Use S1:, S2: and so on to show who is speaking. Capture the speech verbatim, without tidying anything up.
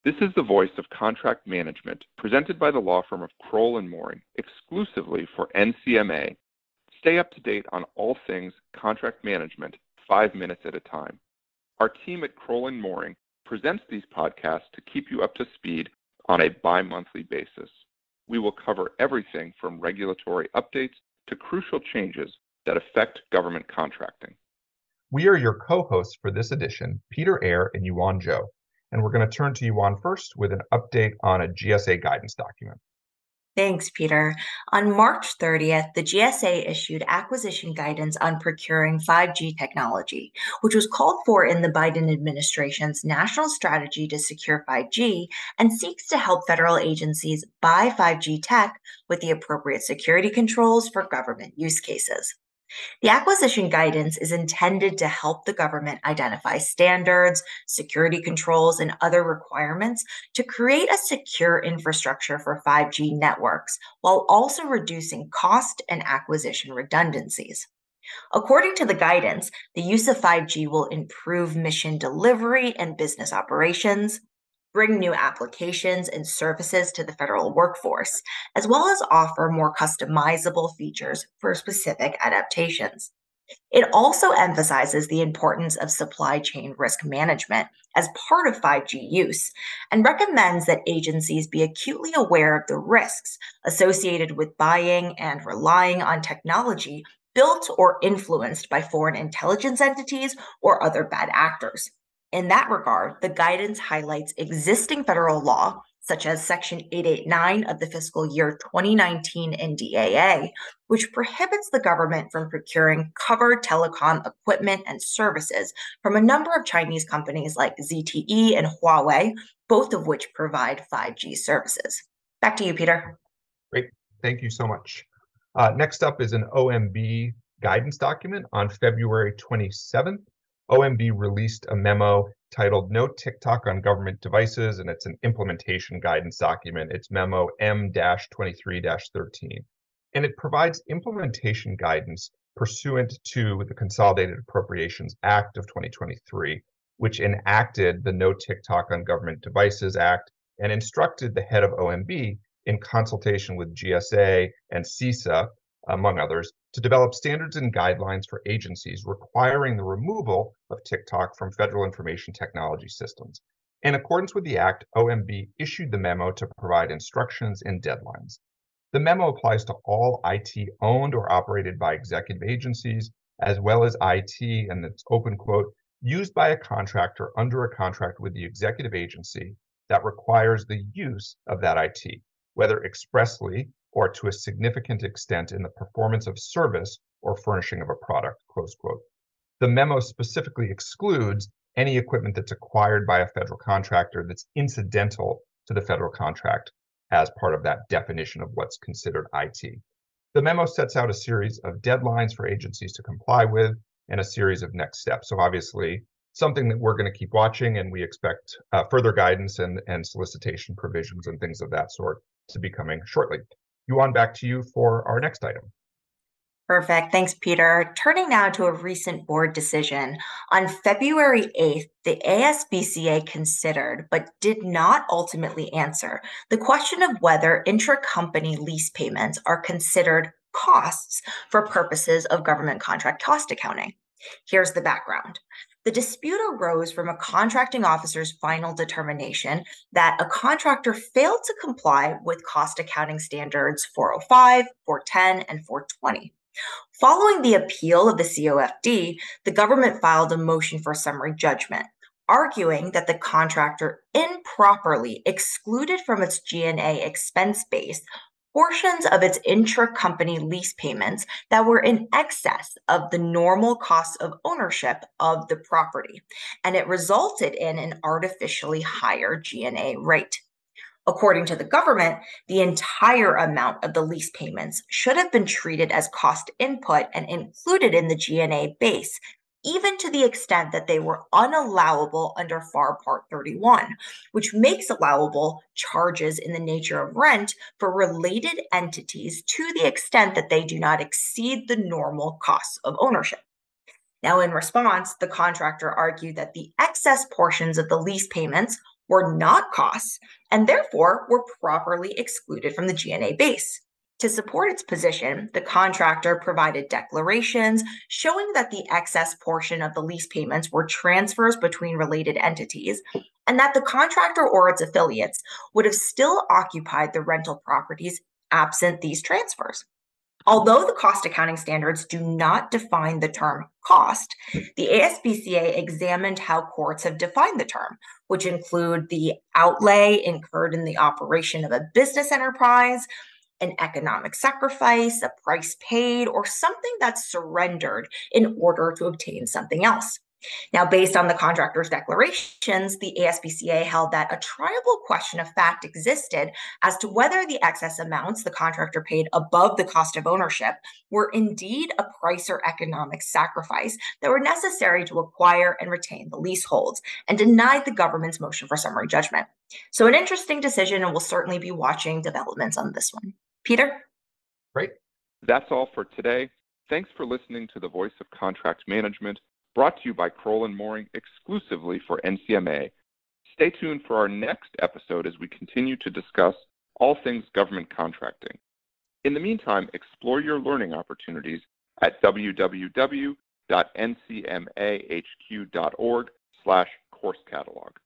S1: This is the voice of contract management, presented by the law firm of Kroll and Mooring, exclusively for N C M A. Stay up to date on all things contract management, five minutes at a time. Our team at Kroll and Mooring presents these podcasts to keep you up to speed on a bi-monthly basis. We will cover everything from regulatory updates to crucial changes that affect government contracting.
S2: We are your co-hosts for this edition, Peter Eyre and Yuan Zhou, and we're going to turn to Yuan first with an update on a G S A guidance document.
S3: Thanks, Peter. On March thirtieth, the G S A issued acquisition guidance on procuring five G technology, which was called for in the Biden administration's national strategy to secure five G and seeks to help federal agencies buy five G tech with the appropriate security controls for government use cases. The acquisition guidance is intended to help the government identify standards, security controls, and other requirements to create a secure infrastructure for five G networks, while also reducing cost and acquisition redundancies. According to the guidance, the use of five G will improve mission delivery and business operations, bring new applications and services to the federal workforce, as well as offer more customizable features for specific adaptations. It also emphasizes the importance of supply chain risk management as part of five G use and recommends that agencies be acutely aware of the risks associated with buying and relying on technology built or influenced by foreign intelligence entities or other bad actors. In that regard, the guidance highlights existing federal law, such as Section eight eighty-nine of the fiscal year twenty nineteen N D A A, which prohibits the government from procuring covered telecom equipment and services from a number of Chinese companies like Z T E and Huawei, both of which provide five G services. Back to you, Peter.
S2: Great. Thank you so much. Uh, next up is an O M B guidance document on February twenty-seventh. O M B released a memo titled No TikTok on Government Devices, and it's an implementation guidance document. It's memo M twenty-three thirteen. And it provides implementation guidance pursuant to the Consolidated Appropriations Act of twenty twenty-three, which enacted the No TikTok on Government Devices Act and instructed the head of O M B in consultation with G S A and CISA, among others, to develop standards and guidelines for agencies requiring the removal of TikTok from federal information technology systems. In accordance with the Act, O M B issued the memo to provide instructions and deadlines. The memo applies to all I T owned or operated by executive agencies, as well as I T, and it's open quote, used by a contractor under a contract with the executive agency that requires the use of that I T, whether expressly or to a significant extent in the performance of service or furnishing of a product, close quote. The memo specifically excludes any equipment that's acquired by a federal contractor that's incidental to the federal contract as part of that definition of what's considered I T. The memo sets out a series of deadlines for agencies to comply with and a series of next steps. So obviously, something that we're going to keep watching, and we expect uh, further guidance and, and solicitation provisions and things of that sort to be coming shortly. Yuan, back to you for our next item.
S3: Perfect. Thanks, Peter. Turning now to a recent board decision. On February eighth, the A S B C A considered, but did not ultimately answer, the question of whether intra-company lease payments are considered costs for purposes of government contract cost accounting. Here's the background. The dispute arose from a contracting officer's final determination that a contractor failed to comply with cost accounting standards four oh five, four ten, and four twenty. Following the appeal of the C O F D, the government filed a motion for summary judgment, arguing that the contractor improperly excluded from its G and A expense base portions of its intra-company lease payments that were in excess of the normal cost of ownership of the property, and it resulted in an artificially higher G and A rate. According to the government, the entire amount of the lease payments should have been treated as cost input and included in the G and A base, even to the extent that they were unallowable under F A R Part thirty-one, which makes allowable charges in the nature of rent for related entities to the extent that they do not exceed the normal costs of ownership. Now, in response, the contractor argued that the excess portions of the lease payments were not costs and therefore were properly excluded from the G N A base. To support its position, the contractor provided declarations showing that the excess portion of the lease payments were transfers between related entities, and that the contractor or its affiliates would have still occupied the rental properties absent these transfers. Although the cost accounting standards do not define the term cost, the A S B C A examined how courts have defined the term, which include the outlay incurred in the operation of a business enterprise, an economic sacrifice, a price paid, or something that's surrendered in order to obtain something else. Now, based on the contractor's declarations, the A S B C A held that a triable question of fact existed as to whether the excess amounts the contractor paid above the cost of ownership were indeed a price or economic sacrifice that were necessary to acquire and retain the leaseholds, and denied the government's motion for summary judgment. So an interesting decision, and we'll certainly be watching developments on this one. Peter?
S2: Great.
S1: That's all for today. Thanks for listening to the Voice of Contract Management, brought to you by Crowell and Mooring exclusively for N C M A. Stay tuned for our next episode as we continue to discuss all things government contracting. In the meantime, explore your learning opportunities at w w w dot n c m a h q dot org slash course catalog.